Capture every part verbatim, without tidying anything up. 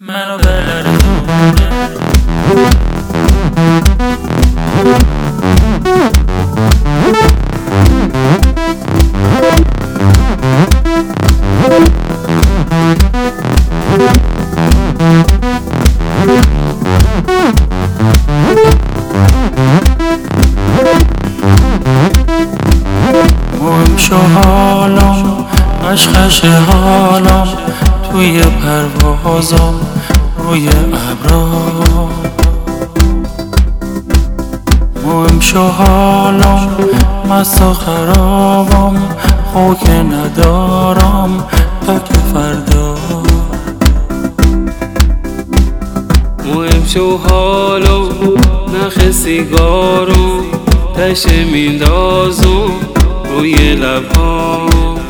منو بلرزونه. مهم شو حالم، خشخش حالم توی پروازم روی ابرا. مهم شو حالم، مست و خرابم، خاک ندارم تک فردا. مهم شو حالم، نخ سیگارم تشه میندازم روی لبام.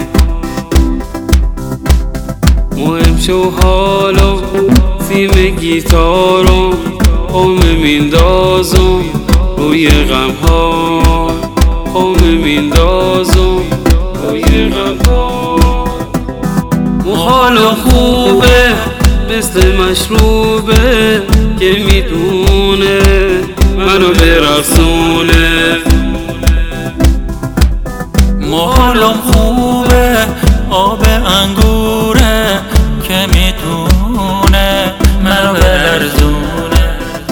مهم شو حالم، سیم گیتارم قوم میندازم روی غم ها. قوم میندازم روی غم ها. محال و خوبه مثل مشروبه که میدونه منو برقصونه. محالم خوبه آب انگوره که میتونه منو بلرزونه.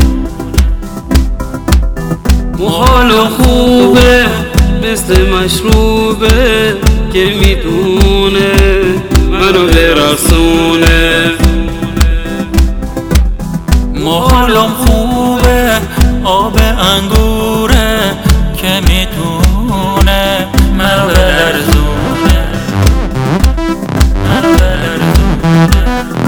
محال و خوبه مثل مشروبه که میدونه منو برقصونه. محالم خوبه آب انگوره که میتونه منو بلرزونه. منو بلرزونه.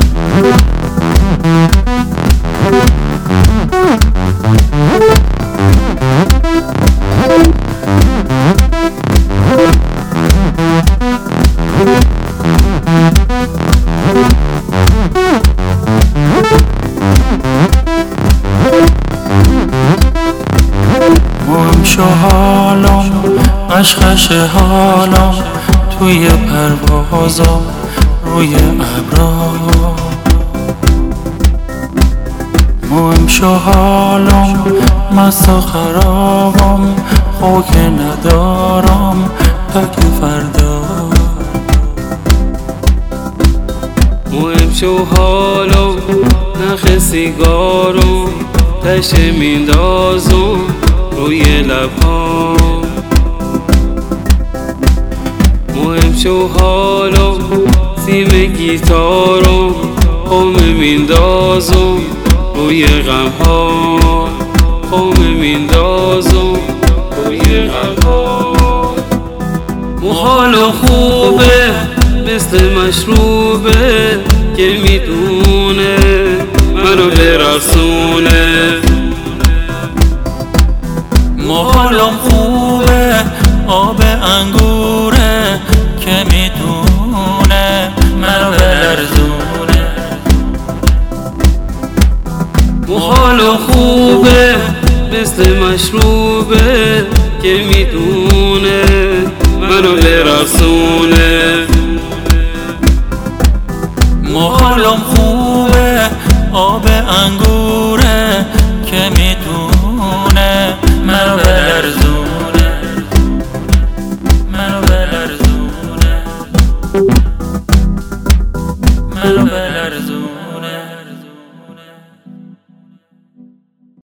مهم شو حالم، خشخش حالم توی پروازم روی ابرا. مهم شو حالم، مست و خرابم، خاک ندارم تک فردا. مهم شو حالم، نخ سیگارم تشه میندازم روی لبام. مهم شو حالم، سیم گیتارم قوم میندازم روی غم ها. قوم میندازم روی غم ها. محال و خوبه مثل مشروبه که میدونه منو برقصونه. محالم خوبه آب انگوره که میتونه منو بلرزونه. محال و خوبه مثل مشروبه که میدونه منو برقصونه. محالم خوبه آب انگوره که میتونه منو بلرزونه. منو بلرزونه. منو بلرزونه.